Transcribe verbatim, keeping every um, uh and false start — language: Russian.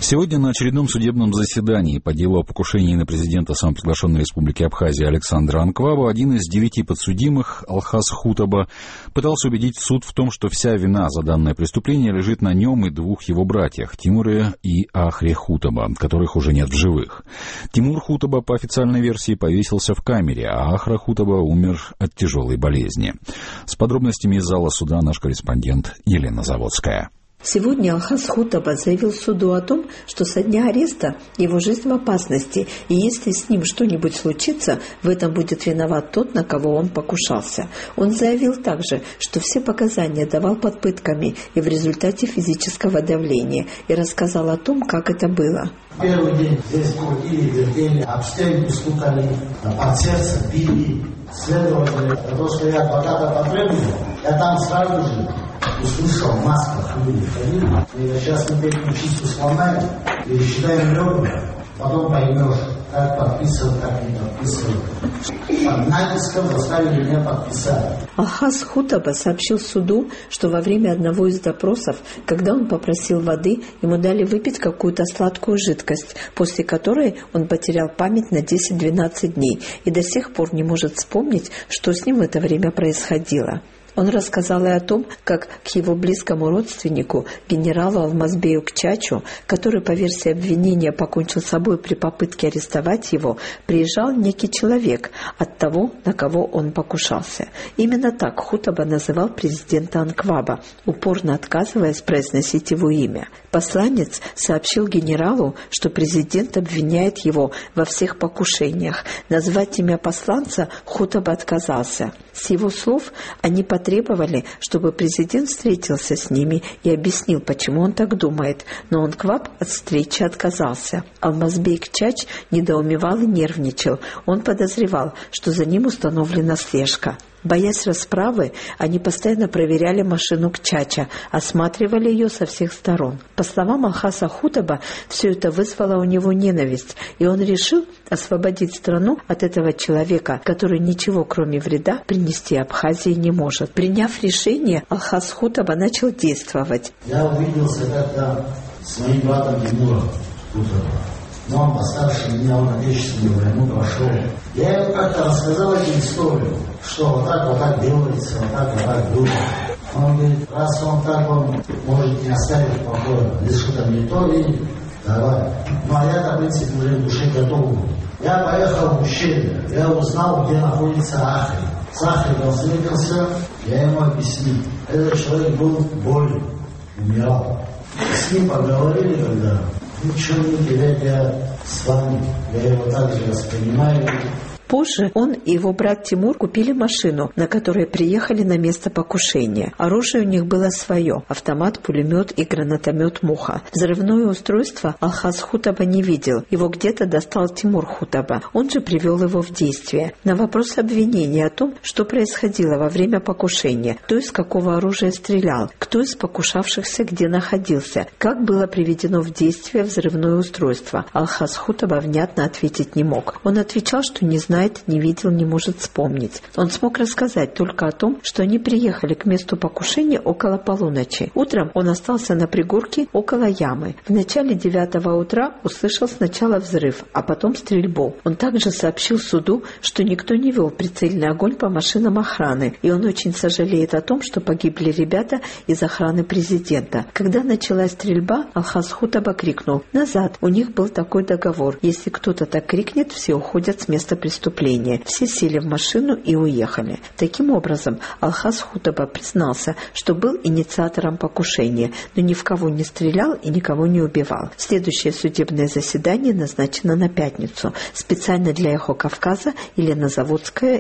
Сегодня на очередном судебном заседании по делу о покушении на президента самоприглашенной республики Абхазия Александра Анкваба один из девяти подсудимых, Алхаз Хутаба, пытался убедить суд в том, что вся вина за данное преступление лежит на нем и двух его братьях, Тимуре и Ахре Хутаба, которых уже нет в живых. Тимур Хутаба, по официальной версии, повесился в камере, а Ахра Хутаба умер от тяжелой болезни. С подробностями из зала суда наш корреспондент Елена Заводская. Сегодня Алхаз Хутаба заявил суду о том, что со дня ареста его жизнь в опасности, и если с ним что-нибудь случится, в этом будет виноват тот, на кого он покушался. Он заявил также, что все показания давал под пытками и в результате физического давления, и рассказал о том, как это было. Первый день здесь крутили, вертели, об стенку стукали, под сердце били. Следователи, потому что я адвоката потребовал, я там сразу же услышал, в масках люди ходили. И сейчас мы эту чистку сломаем, пересчитаем ребра, потом поймешь, как подписывал, как не подписывал. Под натиском заставили меня подписать. Алхаз Хутаба сообщил суду, что во время одного из допросов, когда он попросил воды, ему дали выпить какую-то сладкую жидкость, после которой он потерял память на десять-двенадцать дней и до сих пор не может вспомнить, что с ним в это время происходило. Он рассказал и о том, как к его близкому родственнику, генералу Алмазбею Кчачу, который, по версии обвинения, покончил с собой при попытке арестовать его, приезжал некий человек от того, на кого он покушался. Именно так Хутаба называл президента Анкваба, упорно отказываясь произносить его имя. Посланец сообщил генералу, что президент обвиняет его во всех покушениях. Назвать имя посланца Хутаба отказался. С его слов они потребовали, чтобы президент встретился с ними и объяснил, почему он так думает, но Анкваб от встречи отказался. Алмазбей Кчач недоумевал и нервничал. Он подозревал, что за ним установлена слежка. Боясь расправы, они постоянно проверяли машину Кчача, осматривали ее со всех сторон. По словам Алхаза Хутаба, все это вызвало у него ненависть, и он решил освободить страну от этого человека, который ничего, кроме вреда, принести Абхазии не может. Приняв решение, Алхаз Хутаба начал действовать. Я увиделся как-то с моим братом Тимуром Хутабом. Но он постарше меня, он отечественную войну прошел. Я ему как-то рассказал эту историю, что вот так, вот так делается, вот так, вот так было. Он говорит, раз он так, он может не оставить в покое. Если что-то не то, видит, давай. Ну а я-то, в принципе, уже в душе готов. Я поехал в ущелье, я узнал, где находится Ахри. С Ахри он встретился, я ему объяснил. Этот человек был болен, умирал. С ним поговорили, когда... Ничего не терять, я с вами, я его также воспринимаю. Позже он и его брат Тимур купили машину, на которой приехали на место покушения. Оружие у них было свое – автомат, пулемет и гранатомет «Муха». Взрывное устройство Алхаз Хутаба не видел. Его где-то достал Тимур Хутаба. Он же привел его в действие. На вопрос обвинения о том, что происходило во время покушения, кто из какого оружия стрелял, кто из покушавшихся где находился, как было приведено в действие взрывное устройство, Алхаз Хутаба внятно ответить не мог. Он отвечал, что не знает, не видел, не может вспомнить. Он смог рассказать только о том, что они приехали к месту покушения около полуночи. Утром он остался на пригорке около ямы. В начале девятого утра услышал сначала взрыв, а потом стрельбу. Он также сообщил суду, что никто не вел прицельный огонь по машинам охраны, и он очень сожалеет о том, что погибли ребята из охраны президента. Когда началась стрельба, Алхаз Хутаба крикнул «Назад!». У них был такой договор. Если кто-то так крикнет, все уходят с места преступления. Все сели в машину и уехали. Таким образом, Алхаз Хутаба признался, что был инициатором покушения, но ни в кого не стрелял и никого не убивал. Следующее судебное заседание назначено на пятницу. Специально для Эхо Кавказа Елена Заводская